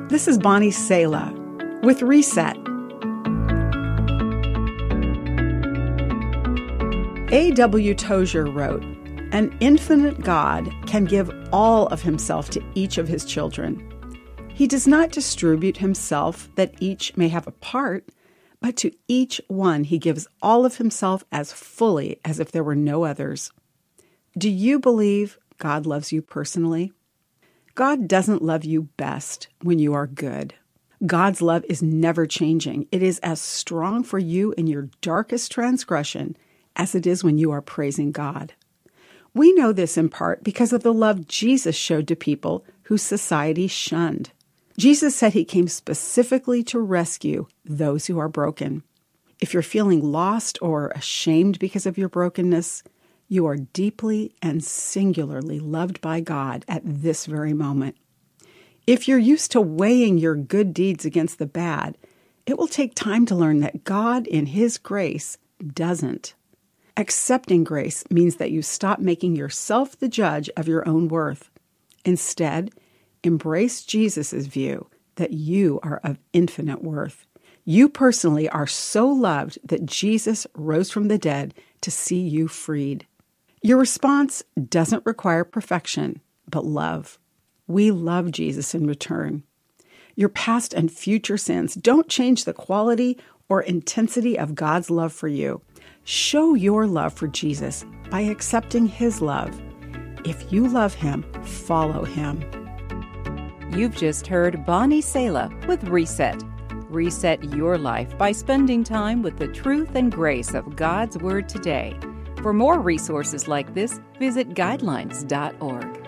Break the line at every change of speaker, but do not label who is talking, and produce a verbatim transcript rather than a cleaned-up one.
This is Bonnie Sala with Reset. A W Tozer wrote, "An infinite God can give all of himself to each of his children. He does not distribute himself that each may have a part, but to each one he gives all of himself as fully as if there were no others." Do you believe God loves you personally? God doesn't love you best when you are good. God's love is never changing. It is as strong for you in your darkest transgression as it is when you are praising God. We know this in part because of the love Jesus showed to people whose society shunned. Jesus said he came specifically to rescue those who are broken. If you're feeling lost or ashamed because of your brokenness, you are deeply and singularly loved by God at this very moment. If you're used to weighing your good deeds against the bad, it will take time to learn that God, in His grace, doesn't. Accepting grace means that you stop making yourself the judge of your own worth. Instead, embrace Jesus' view that you are of infinite worth. You personally are so loved that Jesus rose from the dead to see you freed. Your response doesn't require perfection, but love. We love Jesus in return. Your past and future sins don't change the quality or intensity of God's love for you. Show your love for Jesus by accepting His love. If you love Him, follow Him.
You've just heard Bonnie Sala with Reset. Reset your life by spending time with the truth and grace of God's Word today. For more resources like this, visit guidelines dot org.